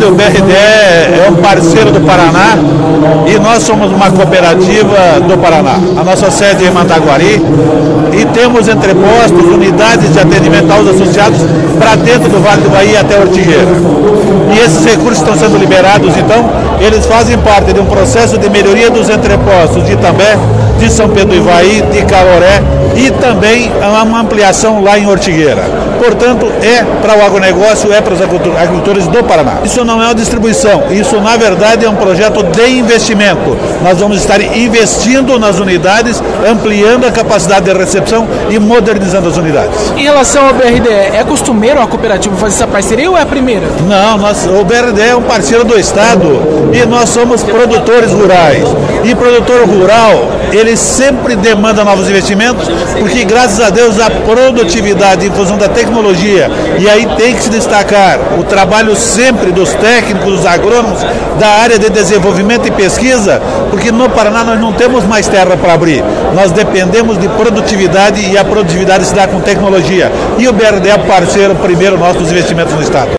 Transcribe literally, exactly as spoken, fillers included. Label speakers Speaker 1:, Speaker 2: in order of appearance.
Speaker 1: verdade, o B R D E é um parceiro do Paraná e nós somos uma cooperativa do Paraná. A nossa sede é em Mandaguari e temos entrepostos, unidades de atendimento aos associados para dentro do Vale do Bahia até Ortigueira. E esses recursos estão sendo liberados, então, eles fazem parte de um processo de melhoria dos entrepostos de Itambé, de São Pedro do Ivaí, de Caoré e também uma ampliação lá em Ortigueira. Portanto, é para o agronegócio, é para os agricultores do Paraná. Isso não é uma distribuição, isso na verdade é um projeto de investimento. Nós vamos estar investindo nas unidades, ampliando a capacidade de recepção e modernizando as unidades.
Speaker 2: Em relação ao B R D E, é costumeiro a cooperativa fazer essa parceria ou é a primeira?
Speaker 1: Não, nós, o B R D E é um parceiro do Estado e nós somos produtores rurais. E produtor rural, ele sempre demanda novos investimentos, porque graças a Deus a produtividade em função da tecnologia, e aí tem que se destacar o trabalho sempre dos técnicos, dos agrônomos, da área de desenvolvimento e pesquisa, porque no Paraná nós não temos mais terra para abrir, nós dependemos de produtividade e a produtividade se dá com tecnologia. E o B R D E é parceiro primeiro nosso dos investimentos no Estado.